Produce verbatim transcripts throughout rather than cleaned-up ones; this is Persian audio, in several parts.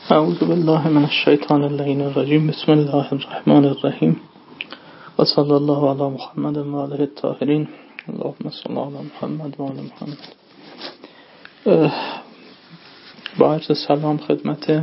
اعوذ بالله من الشیطان اللعین الرجیم. بسم الله الرحمن الرحیم و صلی الله علی محمد و آله الطاهرین. اللهم صل علی محمد و آل محمد. با عرض سلام خدمت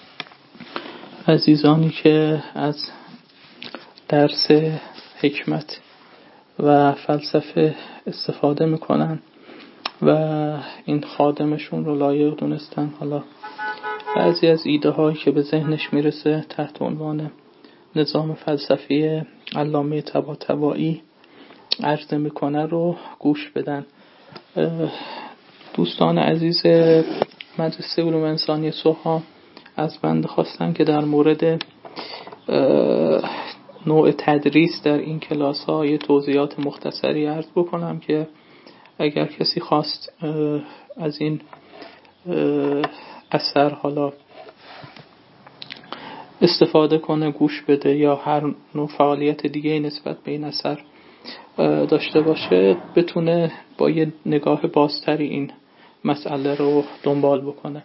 عزیزانی که از درس حکمت و فلسفه استفاده میکنن و این خادمشون رو لایق دونستن. حالا بعضی از ایده هایی که به ذهنش میرسه تحت عنوان نظام فلسفی علامه طباطبایی عرض میکنه رو گوش بدن. دوستان عزیز مدرسه علوم انسانی سوها از بنده خواستن که در مورد نوع تدریس در این کلاس ها یه توضیحات مختصری عرض بکنم که اگر کسی خواست از این اثر حالا استفاده کنه، گوش بده یا هر نوع فعالیت دیگه نسبت به این اثر داشته باشه، بتونه با یه نگاه بازتری این مسئله رو دنبال بکنه.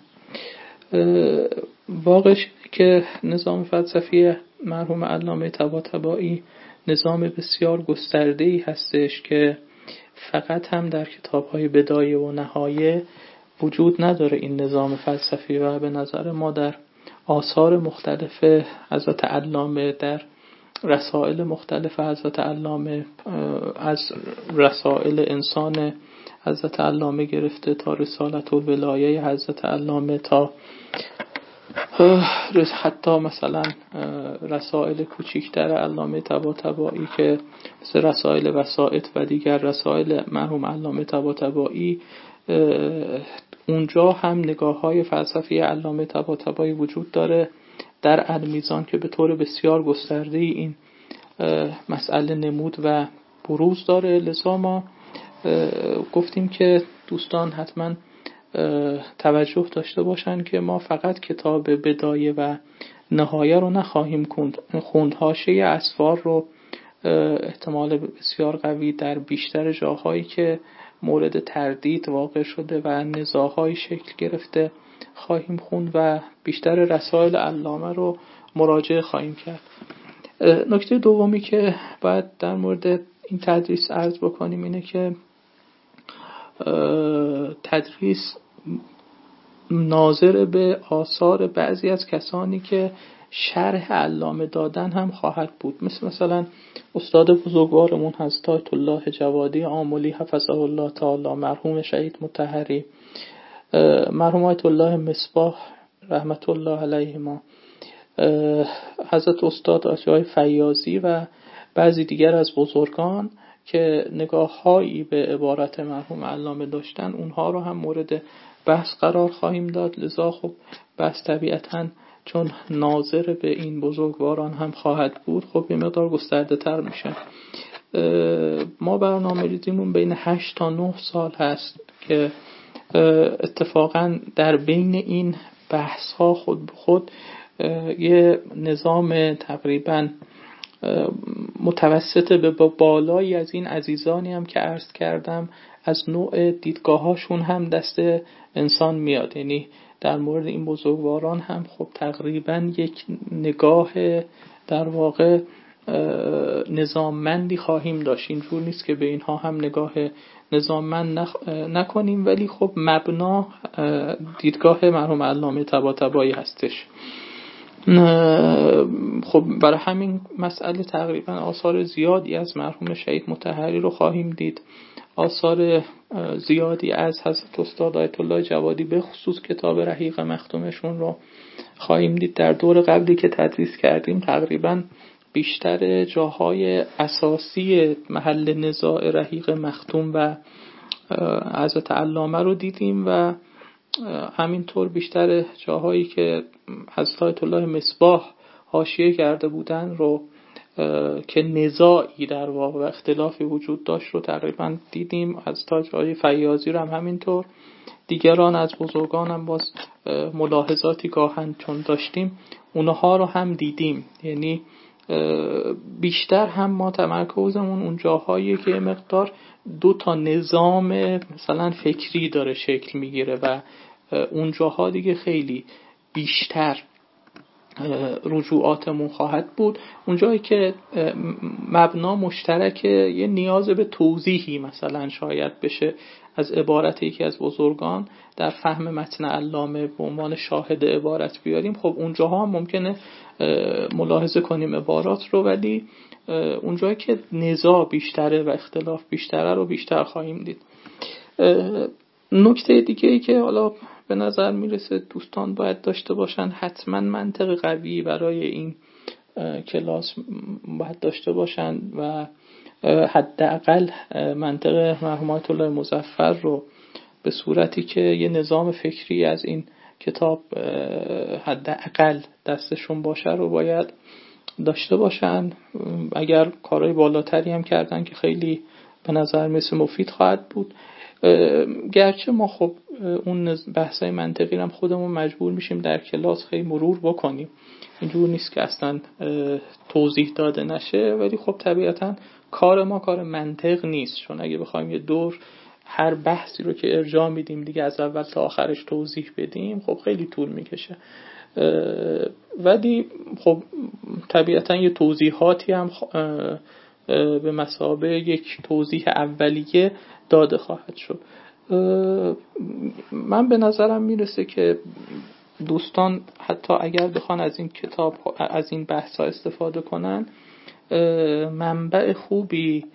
واقعش که نظام فلسفی مرحوم علامه طباطبایی نظام بسیار گسترده‌ای هستش که فقط هم در کتاب‌های بدایه و نهایه وجود نداره این نظام فلسفی و به نظر ما در آثار مختلف حضرت علامه، در رسائل مختلف حضرت علامه، از رسائل انسان حضرت علامه گرفته تا رسالت الولایه حضرت علامه تا حتی مثلا رسائل کوچیکتر علامه طباطبایی که مثل رسائل وسائط و دیگر رسائل مرحوم علامه طباطبایی، اونجا هم نگاه های فلسفی علامه طباطبایی وجود داره در المیزان که به طور بسیار گسترده این مسئله نمود و بروز داره. لذا ما گفتیم که دوستان حتما توجه داشته باشن که ما فقط کتاب بدایه و نهایه رو نخواهیم خوند، حاشیه اسفار رو احتمال بسیار قوی در بیشتر جاهایی که مورد تردید واقع شده و نزاع‌های شکل گرفته خواهیم خوند و بیشتر رسائل علامه رو مراجعه خواهیم کرد. نکته دومی که باید در مورد این تدریس عرض بکنیم اینه که تدریس ناظر به آثار بعضی از کسانی که شرح علامه دادن هم خواهد بود، مثل مثلا استاد بزرگوارمون حضرت آیت الله جوادی آملی حفظه الله تعالی، مرحوم شهید مطهری، مرحوم آیت الله مصباح رحمت الله علیهما، حضرت استاد آقای فیاضی و بعضی دیگر از بزرگان که نگاه‌هایی به عبارت مرحوم علامه داشتن، اونها رو هم مورد بحث قرار خواهیم داد. لذا خب بحث طبیعتاً چون ناظر به این بزرگواران هم خواهد بود خب یه مقدار گسترده تر میشه. ما برنامه ریزیمون بین هشت تا نه سال هست که اتفاقاً در بین این بحث ها خود به خود یه نظام تقریباً متوسط به بالایی از این عزیزانی هم که عرض کردم از نوع دیدگاهاشون هم دست انسان میاد. یعنی در مورد این بزرگواران هم خب تقریبا یک نگاه در واقع نظاممندی خواهیم داشت. اینجور نیست که به اینها هم نگاه نظاممند نخ... نکنیم، ولی خب مبنا دیدگاه مرحوم علامه طباطبایی هستش. خب برای همین مسئله تقریبا آثار زیادی از مرحوم شهید مطهری رو خواهیم دید، آثار زیادی از حضرت استاد آیت الله جوادی به خصوص کتاب رحیق مختومشون رو خواهیم دید. در دور قبلی که تدریس کردیم تقریبا بیشتر جاهای اساسی محل نزاع رحیق مختوم و حضرت علامه رو دیدیم و همینطور بیشتر جاهایی که حضرت آیت الله مصباح حاشیه کرده بودن رو که نزاعی در واقع و اختلافی وجود داشت رو تقریبا دیدیم. از تاج‌های فیاضی رو هم همینطور، دیگران از بزرگان هم باز ملاحظاتی گاهن چون داشتیم اونها رو هم دیدیم. یعنی بیشتر هم ما تمرکزمون اون جاهایی که مقدار دو تا نظام مثلا فکری داره شکل میگیره و اون جاها دیگه خیلی بیشتر رجوعاتمون خواهد بود. اونجایی که مبنا مشترک یه نیاز به توضیحی مثلا شاید بشه از عبارت یکی از بزرگان در فهم متن علامه به عنوان شاهد عبارت بیاریم، خب اونجاها هم ممکنه ملاحظه کنیم عبارات رو، ولی اونجایی که نزاع بیشتره و اختلاف بیشتره رو بیشتر خواهیم دید. نکته دیگه ای که حالا به نظر میرسه دوستان باید داشته باشن، حتما منطق قوی برای این کلاس باید داشته باشن و حداقل منطق مرحوم آیت الله مظفر رو به صورتی که یه نظام فکری از این کتاب حداقل دستشون باشه رو باید داشته باشن. اگر کارهای بالاتری هم کردن که خیلی به نظر مثل مفید خواهد بود. گرچه ما خب اون بحثای منطقی هم خودمون مجبور میشیم در کلاس خیلی مرور بکنیم، اینجور نیست که اصلا توضیح داده نشه، ولی خب طبیعتا کار ما کار منطق نیست، چون اگه بخوایم یه دور هر بحثی رو که ارجاع میدیم دیگه از اول تا آخرش توضیح بدیم خب خیلی طول میکشه. ولی خب طبیعتا یه توضیحاتی هم به مثابه یک توضیح اولیه داده خواهد شد. من به نظرم میرسه که دوستان حتی اگر بخوان از این کتاب از این بحث ها استفاده کنن، منبع خوبی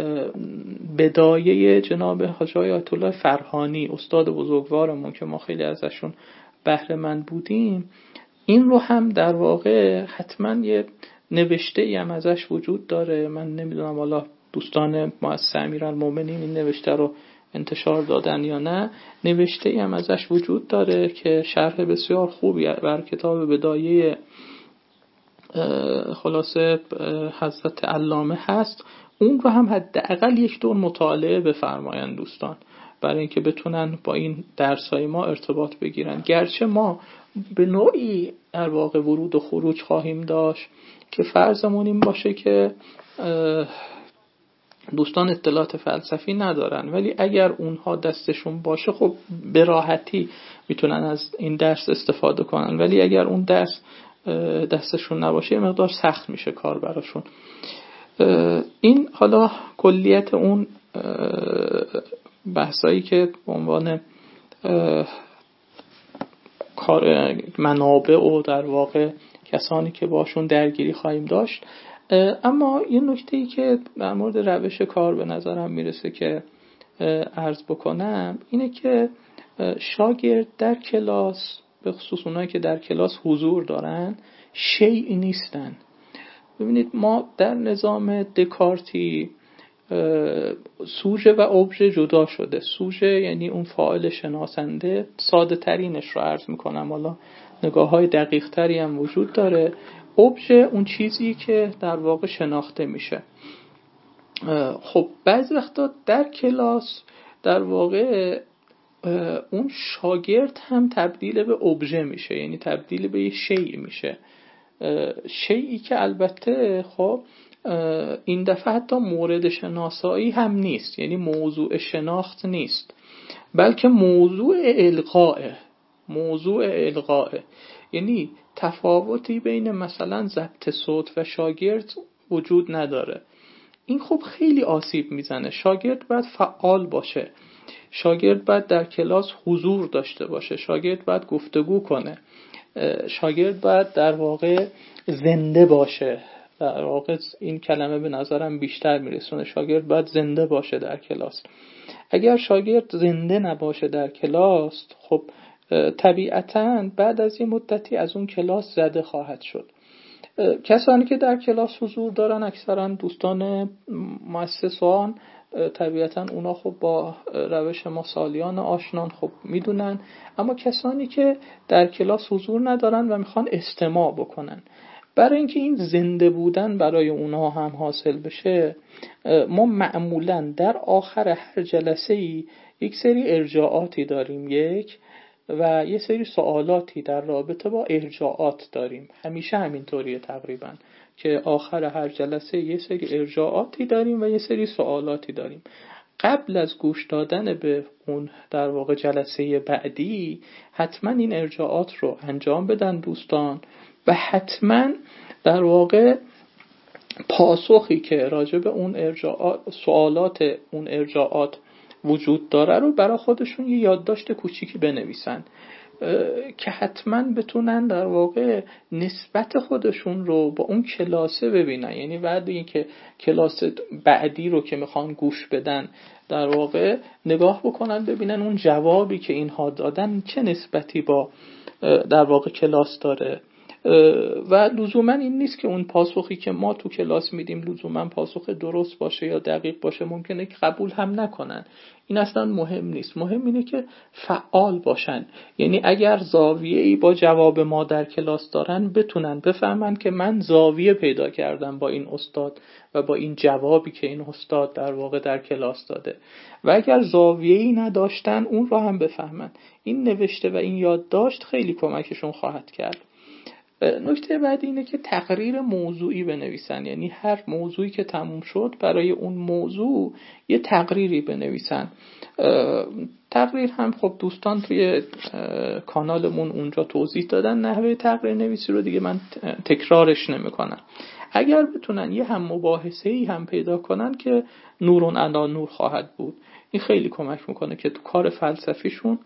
بدایه جناب حاجی آیت الله فرهانی استاد بزرگوارمون که ما خیلی ازشون بهره مند بودیم، این رو هم در واقع حتما یه نوشته ای هم ازش وجود داره. من نمیدونم حالا دوستان مؤسسه امیرالمومنین این نوشته رو انتشار دادن یا نه. نوشته ای هم ازش وجود داره که شرح بسیار خوبی بر کتاب بدایه خلاصه حضرت علامه هست. اون رو هم حداقل یک دور مطالعه بفرمایند دوستان، برای اینکه بتونن با این درسای ما ارتباط بگیرن. گرچه ما به نوعی در واقع ورود و خروج خواهیم داشت که فرضمون این باشه که دوستان اطلاعات فلسفی ندارن، ولی اگر اونها دستشون باشه خب به راحتی میتونن از این درس استفاده کنن، ولی اگر اون درس دستشون نباشه یه مقدار سخت میشه کار براشون. این حالا کلیت اون بحثایی که به عنوان کار منابع و در واقع کسانی که باشون درگیری خواهیم داشت. اما یه نکته‌ای که در مورد روش کار به نظرم میرسه که عرض بکنم اینه که شاگرد در کلاس، به خصوص اونایی که در کلاس حضور دارن، شیئی نیستن. ببینید ما در نظام دکارتی سوژه و ابژه جدا شده. سوژه یعنی اون فاعل شناسنده، ساده ترینش رو عرض میکنم، حالا نگاه های دقیق تری هم وجود داره. ابژه اون چیزی که در واقع شناخته میشه. خب بعضی وقتا در کلاس در واقع اون شاگرد هم تبدیل به ابژه میشه، یعنی تبدیل به یه شیء میشه. شیئی که البته خب این دفعه حتی مورد شناسایی هم نیست، یعنی موضوع شناخت نیست، بلکه موضوع القاء. موضوع القاء یعنی تفاوتی بین مثلا ضبط صوت و شاگرد وجود نداره. این خب خیلی آسیب میزنه. شاگرد باید فعال باشه، شاگرد باید در کلاس حضور داشته باشه، شاگرد باید گفتگو کنه، شاگرد باید در واقع زنده باشه. در واقع این کلمه به نظرم بیشتر میرسونه، شاگرد باید زنده باشه در کلاس. اگر شاگرد زنده نباشه در کلاس، خب طبیعتاً بعد از این مدتی از اون کلاس زده خواهد شد. کسانی که در کلاس حضور دارن اکثرا دوستان مؤسسان، طبیعتاً اونا خب با روش ما سالیان آشنان خب میدونن. اما کسانی که در کلاس حضور ندارن و میخوان استماع بکنن، برای اینکه این زنده بودن برای اونها هم حاصل بشه، ما معمولاً در آخر هر جلسه‌ای یک سری ارجاعاتی داریم یک و یه سری سوالاتی در رابطه با ارجاعات داریم. همیشه همینطوریه تقریبا که آخر هر جلسه یه سری ارجاعاتی داریم و یه سری سوالاتی داریم. قبل از گوش دادن به اون در واقع جلسه بعدی حتما این ارجاعات رو انجام بدن دوستان و حتما در واقع پاسخی که راجع به اون ارجاعات، سوالات اون ارجاعات وجود داره رو برای خودشون یه یادداشت کوچیکی بنویسن که حتما بتونن در واقع نسبت خودشون رو با اون کلاسه ببینن. یعنی بعد اینکه کلاس بعدی رو که میخوان گوش بدن در واقع نگاه بکنن ببینن اون جوابی که اینها دادن چه نسبتی با در واقع کلاس داره و لزوما این نیست که اون پاسخی که ما تو کلاس میدیم لزوما پاسخ درست باشه یا دقیق باشه، ممکنه که قبول هم نکنن. این اصلا مهم نیست، مهم اینه که فعال باشن. یعنی اگر زاویه‌ای با جواب ما در کلاس دارن بتونن بفهمن که من زاویه پیدا کردم با این استاد و با این جوابی که این استاد در واقع در کلاس داده و اگر زاویه‌ای نداشتن اون رو هم بفهمن. این نوشته و این یادداشت خیلی کمکشون خواهد کرد. نکته بعدی اینه که تقریر موضوعی بنویسن. یعنی هر موضوعی که تموم شد برای اون موضوع یه تقریری بنویسن. تقریر هم خب دوستان توی کانالمون اونجا توضیح دادن نحوه تقریر نویسی رو، دیگه من تکرارش نمیکنم. اگر بتونن یه هم مباحثه‌ای هم پیدا کنن که نورون علی نور خواهد بود. این خیلی کمک میکنه که تو کار فلسفیشون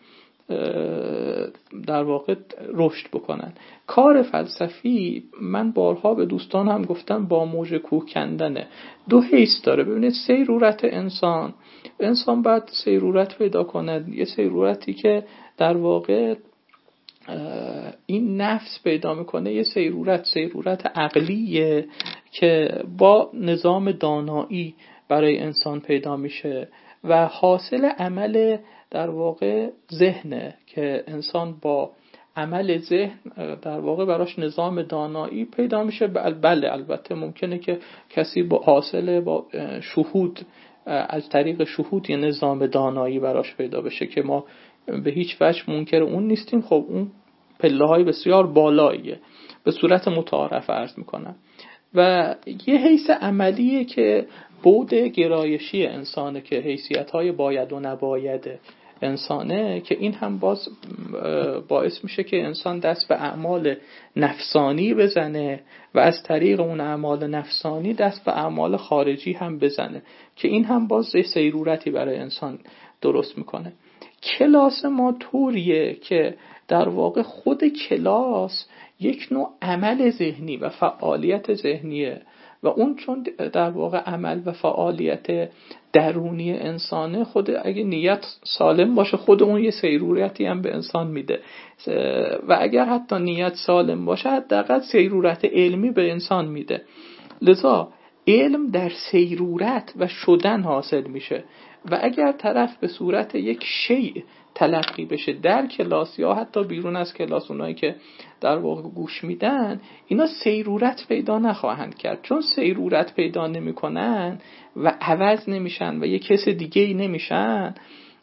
در واقع رشد بکنن. کار فلسفی من بارها به دوستان هم گفتم با موج کوه کندنه. دو حیث داره. ببینید سیرورت انسان انسان باید سیرورت پیدا کنه، یه سیرورتی که در واقع این نفس پیدا میکنه، یه سیرورت سیرورت عقلیه که با نظام دانایی برای انسان پیدا میشه و حاصل عمل در واقع ذهنه که انسان با عمل ذهن در واقع براش نظام دانایی پیدا میشه. بله البته ممکنه که کسی با حاصل با شهود از طریق شهود یه نظام دانایی براش پیدا بشه که ما به هیچ وجه منکر اون نیستیم. خب اون پله های بسیار بالاییه، به صورت متعارف عرض میکنم. و یه حیث عملیه که بعد گرایشی انسانه که حیثیت های باید و نباید انسانه، که این هم باز باعث میشه که انسان دست به اعمال نفسانی بزنه و از طریق اون اعمال نفسانی دست به اعمال خارجی هم بزنه که این هم باز سیرورتی برای انسان درست میکنه. کلاس ما طوریه که در واقع خود کلاس یک نوع عمل ذهنی و فعالیت ذهنیه و اون چون در واقع عمل و فعالیت درونی انسانه، خود اگه نیت سالم باشه خود اون یه سیرورتی هم به انسان میده و اگر حتی نیت سالم باشه حداقل سیرورت علمی به انسان میده. لذا علم در سیرورت و شدن حاصل میشه و اگر طرف به صورت یک شیء تلقی بشه در کلاس یا حتی بیرون از کلاس، اونایی که در واقع گوش میدن، اینا سیرورت پیدا نخواهند کرد. چون سیرورت پیدا نمی کنن و عوض نمیشن و یک کس دیگه ای نمیشن،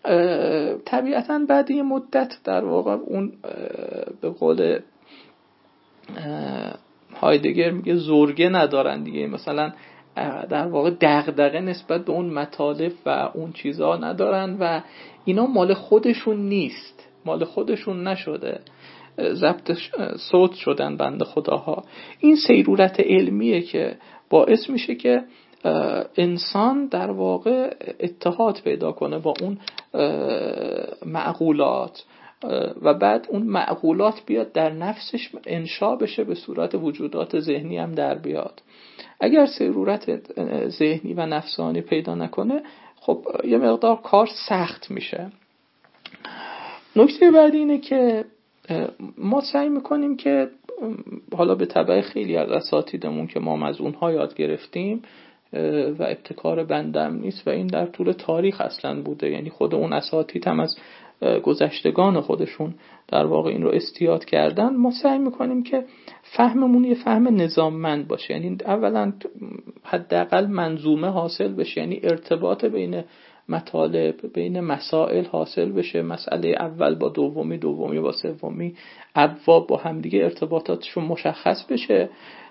طبیعتاً بعد یه مدت در واقع اون به قول هایدگر میگه زورگه ندارن دیگه، مثلا در واقع دغدغه نسبت به اون مطالب و اون چیزها ندارن و اینا مال خودشون نیست، مال خودشون نشده، ضبط صوت شدن بنده خداها. این سیرورت علمیه که باعث میشه که انسان در واقع اتحاد پیدا کنه با اون معقولات و بعد اون معقولات بیاد در نفسش انشا بشه، به صورت وجودات ذهنی هم در بیاد. اگر سیرورت ذهنی و نفسانی پیدا نکنه، خب یه مقدار کار سخت میشه. نکته بعدی اینه که ما سعی میکنیم که حالا به تبع خیلی از اساتیدمون که ما از اونها یاد گرفتیم و ابتکار بندم نیست و این در طول تاریخ اصلا بوده، یعنی خود اون اساتید هم از گذشتگان خودشون در واقع این رو استیاد کردن. ما سعی میکنیم که فهممون یه فهم نظاممند باشه، یعنی اولا حداقل منظومه حاصل بشه، یعنی ارتباط بین مطالب بین مسائل حاصل بشه، مسئله اول با دومی، دومی با سومی، ابواب با همدیگه ارتباطاتشون مشخص بشه.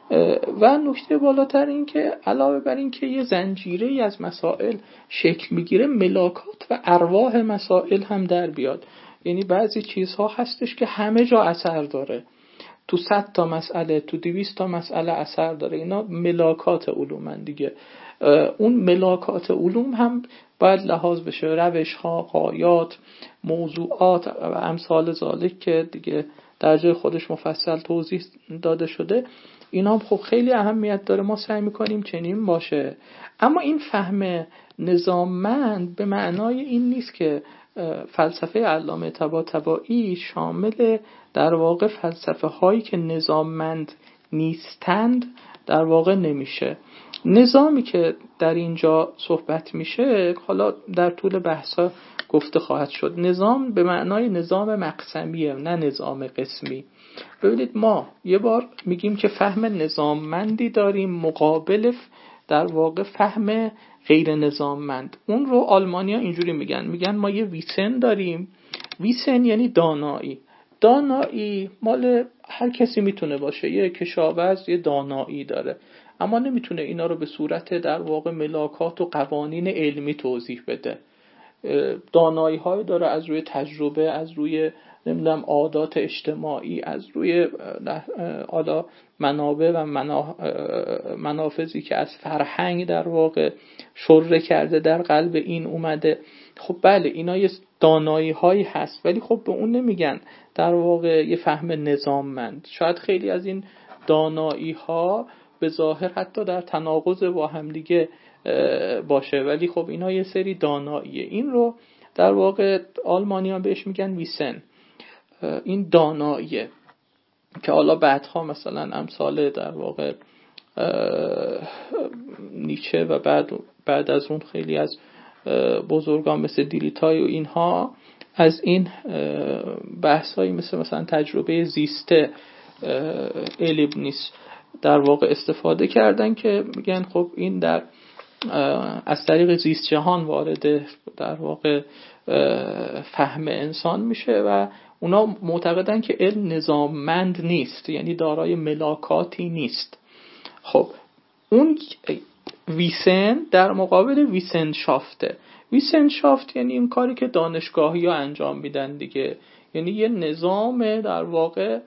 و نکته بالاتر این که علاوه بر این که یه زنجیره از مسائل شکل میگیره، ملاکات و ارواح مسائل هم در بیاد. یعنی بعضی چیزها هستش که همه جا اثر داره، تو صد تا مسئله، تو دویست تا مسئله اثر داره. اینا ملاکات علومن دیگه. اون ملاکات علوم هم باید لحاظ بشه، روش ها، غایات، موضوعات و امثال ذالک که دیگه در جای خودش مفصل توضیح داده شده. اینا هم خب خیلی اهمیت داره، ما سعی میکنیم چنین باشه. اما این فهم نظاممند به معنای این نیست که فلسفه علامه طباطبایی شامل در واقع فلسفه هایی که نظاممند نیستند در واقع نمیشه. نظامی که در اینجا صحبت میشه حالا در طول بحثا گفته خواهد شد. نظام به معنای نظام مقسمیه، نه نظام قسمی. ببینید ما یه بار میگیم که فهم نظاممندی داریم مقابل در واقع فهم غیر نظاممند. اون رو آلمانیا اینجوری میگن، میگن ما یه ویسن داریم. ویسن یعنی دانایی. دانایی مال هر کسی میتونه باشه، یه کشاورز یه دانایی داره، اما نمیتونه اینا رو به صورت در واقع ملاکات و قوانین علمی توضیح بده. دانایی های داره از روی تجربه، از روی نمیدونم عادات اجتماعی، از روی حالا منابع و منافذی که از فرهنگ در واقع شره کرده در قلب این اومده. خب بله اینا یه دانایی هایی هست، ولی خب به اون نمیگن در واقع یه فهم نظاممند. شاید خیلی از این دانایی ها به ظاهر حتی در تناقض با هم دیگه باشه، ولی خب اینا یه سری داناییه. این رو در واقع آلمانیان بهش میگن ویسن. این داناییه که حالا بعدها مثلا امثال در واقع نیچه و بعد بعد از اون خیلی از بزرگان مثل دیلیتای و اینها از این بحثایی مثل مثلا تجربه زیسته لیبنیز در واقع استفاده کردن که میگن خب این در از طریق زیست جهان وارد در واقع فهم انسان میشه و اونا معتقدن که علم نظاممند نیست، یعنی دارای ملاکاتی نیست. خب اون ویسن در مقابل ویسنشافته. ویسنشافت یعنی این کاری که دانشگاهی ها انجام میدن دیگه، یعنی یه نظام در واقع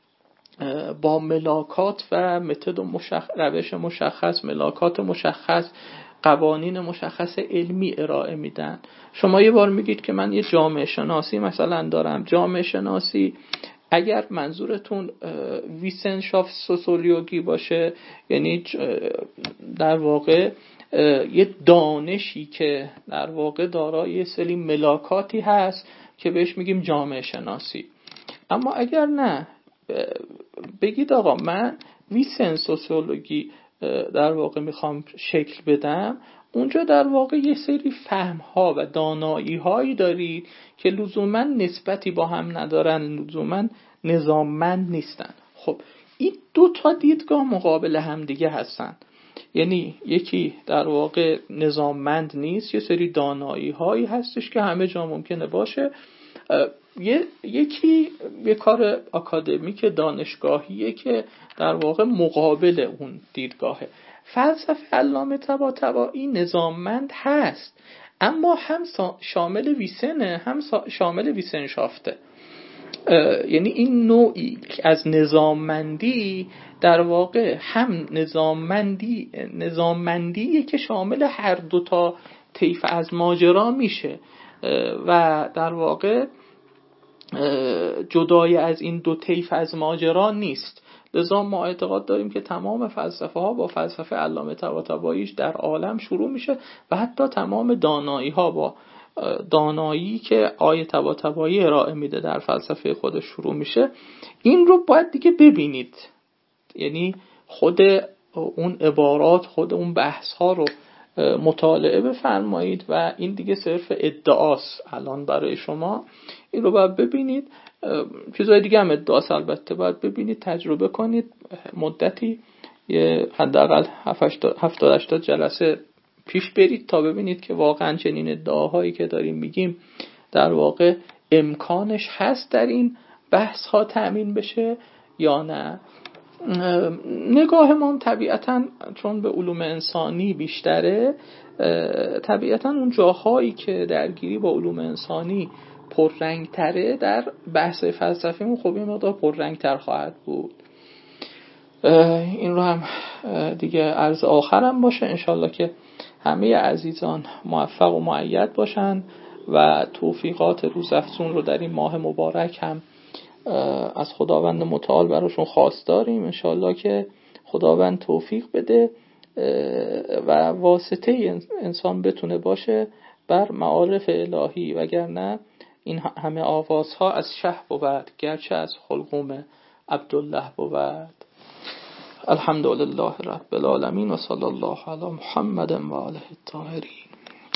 با ملاکات و متد و مشخ... روش مشخص، ملاکات مشخص، قوانین مشخص علمی ارائه میدن. شما یه بار میگید که من یه جامعه شناسی مثلا دارم. جامعه شناسی اگر منظورتون ویسنشافت سوسیولوژی باشه، یعنی در واقع یه دانشی که در واقع دارای یه سری ملاکاتی هست که بهش میگیم جامعه شناسی. اما اگر نه بگید آقا من ویسن سوسیولوژی در واقع میخوام شکل بدم، اونجا در واقع یه سری فهم‌ها و دانایی‌هایی دارید که لزوماً نسبتی با هم ندارن، لزوماً نظاممند نیستن. خب این دو تا دیدگاه مقابل هم دیگه هستن. یعنی یکی در واقع نظاممند نیست، یه سری دانایی‌هایی هستش که همه جا ممکنه باشه. یه، یکی یه کار اکادمیک دانشگاهیه که در واقع مقابل اون دیدگاهه. فلسفه علامه طباطبایی نظاممند هست، اما هم شامل ویسنه هم شامل ویسنشافته. یعنی این نوعی از نظاممندی در واقع هم نظاممندی نظاممندیه که شامل هر دو تا طیف از ماجرا میشه و در واقع جدای از این دو طیف از ماجرا نیست. لذا ما اعتقاد داریم که تمام فلسفه ها با فلسفه علامه طباطباییش در عالم شروع میشه و حتی تمام دانایی ها با دانایی که آیه طباطبایی ارائه میده در فلسفه خودش شروع میشه. این رو باید دیگه ببینید، یعنی خود اون عبارات، خود اون بحث ها رو مطالعه بفرمایید و این دیگه صرف ادعاست الان برای شما. این رو باید ببینید. چیزهای دیگه هم ادعاست، البته باید ببینید، تجربه کنید، مدتی حداقل هفتاد هشتاد جلسه پیش برید تا ببینید که واقعا چنین ادعاهایی که داریم میگیم در واقع امکانش هست در این بحث ها تأمین بشه یا نه. نگاه ما طبیعتاً چون به علوم انسانی بیشتره، طبیعتاً اون جاهایی که درگیری با علوم انسانی پررنگ تره در بحث فلسفیمون خب یه مقدار پررنگ تر خواهد بود. این رو هم دیگه عرض آخرم باشه، انشالله که همه عزیزان موفق و مؤید باشن و توفیقات روزافزون رو در این ماه مبارک هم از خداوند متعال براشون خواستاریم. انشالله که خداوند توفیق بده و واسطه انسان بتونه باشه بر معارف الهی، وگرنه این همه آوازها از شه بود گرچه از حلقوم عبدالله بود. الحمدلله رب العالمین و صلی الله علی محمد و آله الطاهرین.